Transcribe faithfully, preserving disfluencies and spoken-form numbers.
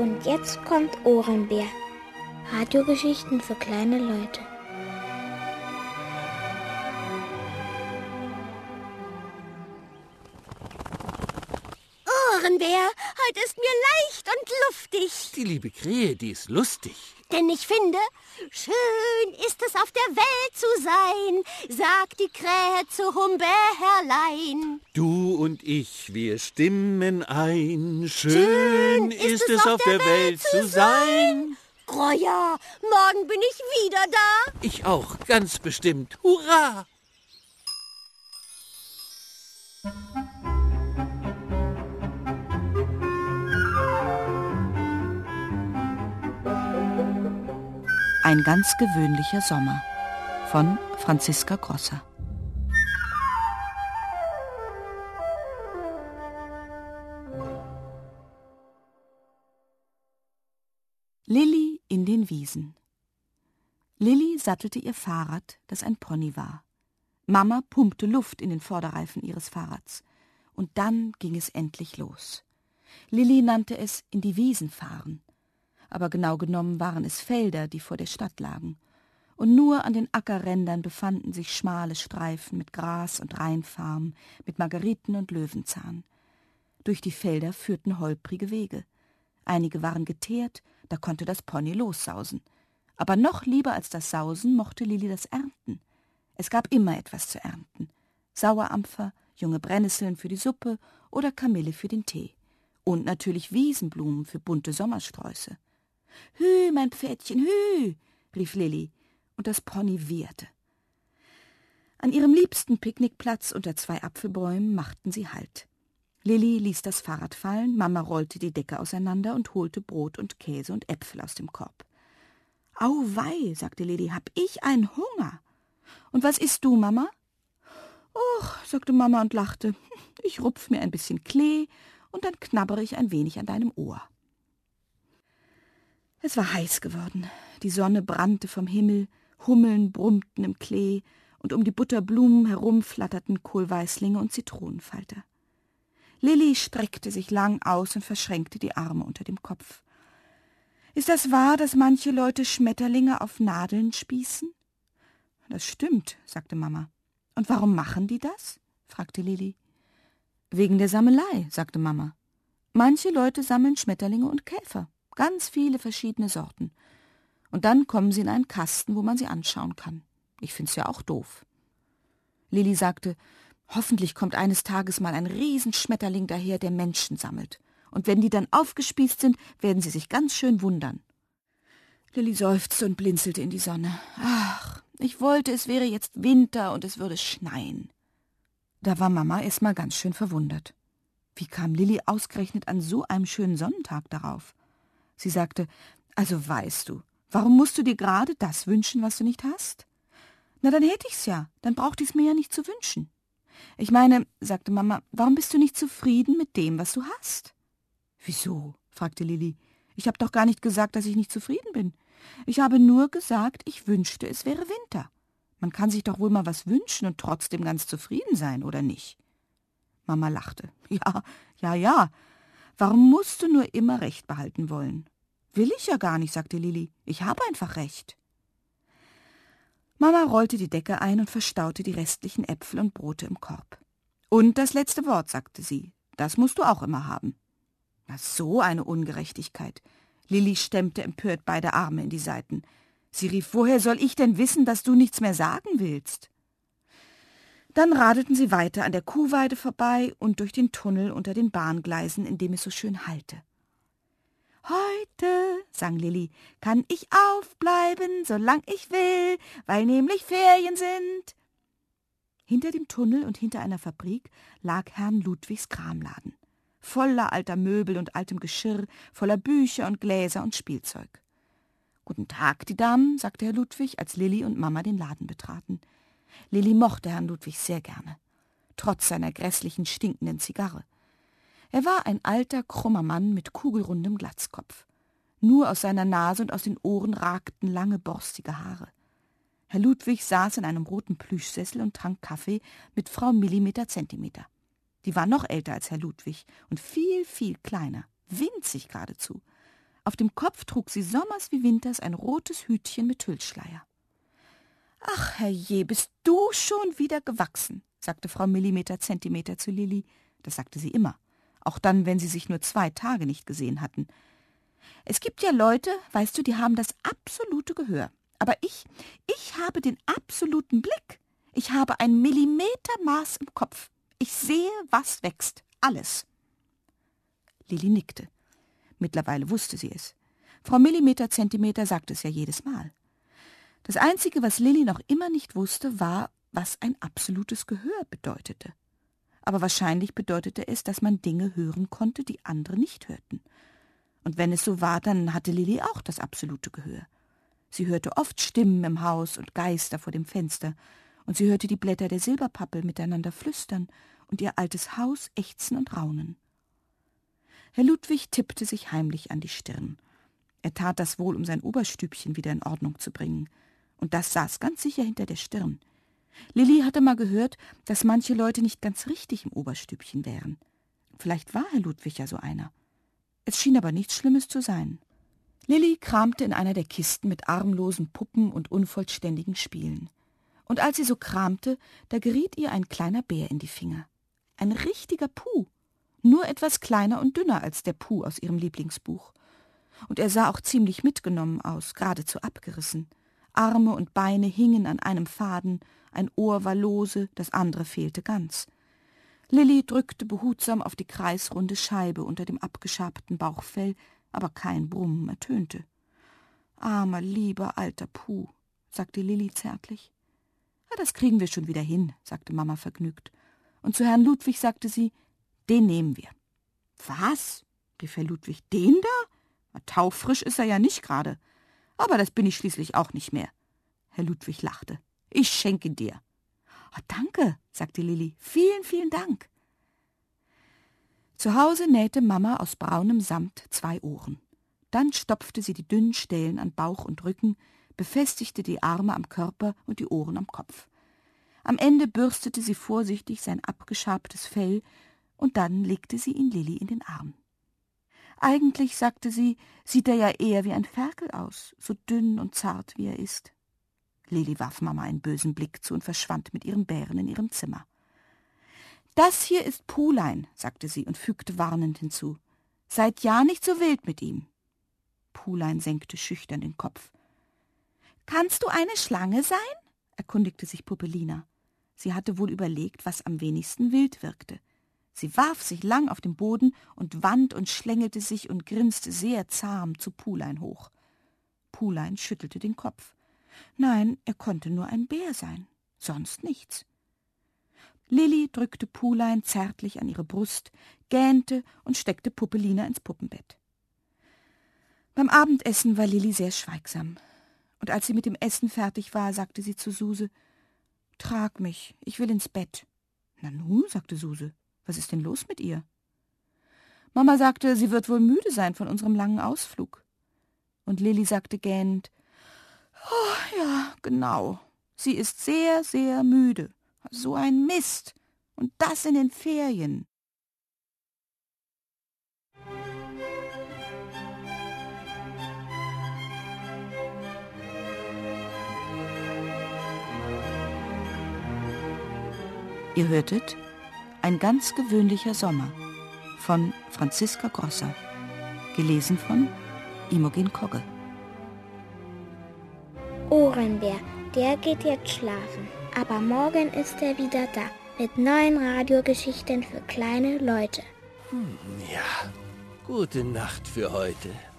Und jetzt kommt Ohrenbär. Radiogeschichten für kleine Leute. Ohrenbär, heute ist mir leicht und luftig. Die liebe Krähe, die ist lustig. Denn ich finde, schön ist es auf der Welt zu sein, sagt die Krähe zu Humbärlein. Du und ich, wir stimmen ein. Schön, Schön ist, ist es auf der, der Welt, Welt zu sein. Groja, morgen bin ich wieder da. Ich auch, ganz bestimmt. Hurra! Ein ganz gewöhnlicher Sommer von Franziska Grosser. Lilli in den Wiesen. Lilli sattelte ihr Fahrrad, das ein Pony war. Mama pumpte Luft in den Vorderreifen ihres Fahrrads. Und dann ging es endlich los. Lilli nannte es in die Wiesen fahren. Aber genau genommen waren es Felder, die vor der Stadt lagen. Und nur an den Ackerrändern befanden sich schmale Streifen mit Gras und Rheinfarn, mit Margeriten und Löwenzahn. Durch die Felder führten holprige Wege. Einige waren geteert, da konnte das Pony lossausen. Aber noch lieber als das Sausen mochte Lilli das Ernten. Es gab immer etwas zu ernten. Sauerampfer, junge Brennnesseln für die Suppe oder Kamille für den Tee. Und natürlich Wiesenblumen für bunte Sommersträuße. »Hü, mein Pferdchen, hü«, rief Lilli, und das Pony wieherte. An ihrem liebsten Picknickplatz unter zwei Apfelbäumen machten sie Halt. Lilli ließ das Fahrrad fallen, Mama rollte die Decke auseinander und holte Brot und Käse und Äpfel aus dem Korb. »Auwei«, sagte Lilli, »hab ich einen Hunger. Und was isst du, Mama?« »Och«, sagte Mama und lachte, »ich rupf mir ein bisschen Klee und dann knabbere ich ein wenig an deinem Ohr.« Es war heiß geworden, die Sonne brannte vom Himmel, Hummeln brummten im Klee und um die Butterblumen herum flatterten Kohlweißlinge und Zitronenfalter. Lilli streckte sich lang aus und verschränkte die Arme unter dem Kopf. »Ist das wahr, dass manche Leute Schmetterlinge auf Nadeln spießen?« »Das stimmt«, sagte Mama. »Und warum machen die das?« fragte Lilli. »Wegen der Sammelei«, sagte Mama. »Manche Leute sammeln Schmetterlinge und Käfer. Ganz viele verschiedene Sorten. Und dann kommen sie in einen Kasten, wo man sie anschauen kann. Ich find's ja auch doof.« Lilli sagte, »Hoffentlich kommt eines Tages mal ein Riesenschmetterling daher, der Menschen sammelt. Und wenn die dann aufgespießt sind, werden sie sich ganz schön wundern.« Lilli seufzte und blinzelte in die Sonne. »Ach, ich wollte, es wäre jetzt Winter und es würde schneien.« Da war Mama erst mal ganz schön verwundert. Wie kam Lilli ausgerechnet an so einem schönen Sonnentag darauf? Sie sagte, »Also weißt du, warum musst du dir gerade das wünschen, was du nicht hast?« »Na, dann hätte ich's ja, dann braucht ich's mir ja nicht zu wünschen.« »Ich meine«, sagte Mama, »warum bist du nicht zufrieden mit dem, was du hast?« »Wieso?«, fragte Lilli. »Ich habe doch gar nicht gesagt, dass ich nicht zufrieden bin. Ich habe nur gesagt, ich wünschte, es wäre Winter. Man kann sich doch wohl mal was wünschen und trotzdem ganz zufrieden sein, oder nicht?« Mama lachte. »Ja, ja, ja. Warum musst du nur immer Recht behalten wollen?« »Will ich ja gar nicht«, sagte Lilli. »Ich habe einfach Recht.« Mama rollte die Decke ein und verstaute die restlichen Äpfel und Brote im Korb. »Und das letzte Wort«, sagte sie. »Das musst du auch immer haben.« »Na, so eine Ungerechtigkeit.« Lilli stemmte empört beide Arme in die Seiten. Sie rief, »Woher soll ich denn wissen, dass du nichts mehr sagen willst?« Dann radelten sie weiter an der Kuhweide vorbei und durch den Tunnel unter den Bahngleisen, in dem es so schön hallte. »Heute«, sang Lilli, »kann ich aufbleiben, solang ich will, weil nämlich Ferien sind.« Hinter dem Tunnel und hinter einer Fabrik lag Herrn Ludwigs Kramladen. Voller alter Möbel und altem Geschirr, voller Bücher und Gläser und Spielzeug. »Guten Tag, die Damen«, sagte Herr Ludwig, als Lilli und Mama den Laden betraten. Lilli mochte Herrn Ludwig sehr gerne, trotz seiner grässlichen, stinkenden Zigarre. Er war ein alter, krummer Mann mit kugelrundem Glatzkopf. Nur aus seiner Nase und aus den Ohren ragten lange, borstige Haare. Herr Ludwig saß in einem roten Plüschsessel und trank Kaffee mit Frau Millimeter Zentimeter. Die war noch älter als Herr Ludwig und viel, viel kleiner, winzig geradezu. Auf dem Kopf trug sie sommers wie winters ein rotes Hütchen mit Tüllschleier. »Ach, herrje, bist du schon wieder gewachsen«, sagte Frau Millimeter Zentimeter zu Lilli. Das sagte sie immer, auch dann, wenn sie sich nur zwei Tage nicht gesehen hatten. Es gibt ja Leute, weißt du, die haben das absolute Gehör. Aber ich, ich habe den absoluten Blick. Ich habe ein Millimetermaß im Kopf. Ich sehe, was wächst. Alles. Lilli nickte. Mittlerweile wusste sie es. Frau Millimeter Zentimeter sagte es ja jedes Mal. Das Einzige, was Lilli noch immer nicht wusste, war, was ein absolutes Gehör bedeutete. Aber wahrscheinlich bedeutete es, dass man Dinge hören konnte, die andere nicht hörten. Und wenn es so war, dann hatte Lilli auch das absolute Gehör. Sie hörte oft Stimmen im Haus und Geister vor dem Fenster, und sie hörte die Blätter der Silberpappel miteinander flüstern und ihr altes Haus ächzen und raunen. Herr Ludwig tippte sich heimlich an die Stirn. Er tat das wohl, um sein Oberstübchen wieder in Ordnung zu bringen. Und das saß ganz sicher hinter der Stirn. Lilli hatte mal gehört, dass manche Leute nicht ganz richtig im Oberstübchen wären. Vielleicht war Herr Ludwig ja so einer. Es schien aber nichts Schlimmes zu sein. Lilli kramte in einer der Kisten mit armlosen Puppen und unvollständigen Spielen. Und als sie so kramte, da geriet ihr ein kleiner Bär in die Finger. Ein richtiger Puh, nur etwas kleiner und dünner als der Puh aus ihrem Lieblingsbuch. Und er sah auch ziemlich mitgenommen aus, geradezu abgerissen. Arme und Beine hingen an einem Faden, ein Ohr war lose, das andere fehlte ganz. Lilli drückte behutsam auf die kreisrunde Scheibe unter dem abgeschabten Bauchfell, aber kein Brummen ertönte. »Armer, lieber, alter Puh«, sagte Lilli zärtlich. »Ja, das kriegen wir schon wieder hin«, sagte Mama vergnügt. Und zu Herrn Ludwig sagte sie, »Den nehmen wir.« »Was?« rief Herr Ludwig. »Den da? Taufrisch ist er ja nicht gerade. Aber das bin ich schließlich auch nicht mehr.« Herr Ludwig lachte. »Ich schenke ihn dir.« »Oh, danke«, sagte Lilli. »Vielen, vielen Dank.« Zu Hause nähte Mama aus braunem Samt zwei Ohren. Dann stopfte sie die dünnen Stellen an Bauch und Rücken, befestigte die Arme am Körper und die Ohren am Kopf. Am Ende bürstete sie vorsichtig sein abgeschabtes Fell, und dann legte sie ihn Lilli in den Arm. Eigentlich, sagte sie, sieht er ja eher wie ein Ferkel aus, so dünn und zart, wie er ist. Lilli warf Mama einen bösen Blick zu und verschwand mit ihrem Bären in ihrem Zimmer. »Das hier ist Puhlein«, sagte sie und fügte warnend hinzu. »Seid ja nicht so wild mit ihm.« Puhlein senkte schüchtern den Kopf. »Kannst du eine Schlange sein?« erkundigte sich Puppelina. Sie hatte wohl überlegt, was am wenigsten wild wirkte. Sie warf sich lang auf den Boden und wand und schlängelte sich und grinste sehr zahm zu Puhlein hoch. Puhlein schüttelte den Kopf. Nein, er konnte nur ein Bär sein, sonst nichts. Lilli drückte Puhlein zärtlich an ihre Brust, gähnte und steckte Puppelina ins Puppenbett. Beim Abendessen war Lilli sehr schweigsam. Und als sie mit dem Essen fertig war, sagte sie zu Suse, »Trag mich, ich will ins Bett.« »Na nu«, sagte Suse, »was ist denn los mit ihr?« Mama sagte, sie wird wohl müde sein von unserem langen Ausflug. Und Lilli sagte gähnend, »Oh, ja, genau, sie ist sehr, sehr müde. So ein Mist. Und das in den Ferien.« Ihr hörtet »Ein ganz gewöhnlicher Sommer« von Franziska Grosser, gelesen von Imogen Kogge. Ohrenbär, der geht jetzt schlafen, aber morgen ist er wieder da mit neuen Radiogeschichten für kleine Leute. Hm, ja, gute Nacht für heute.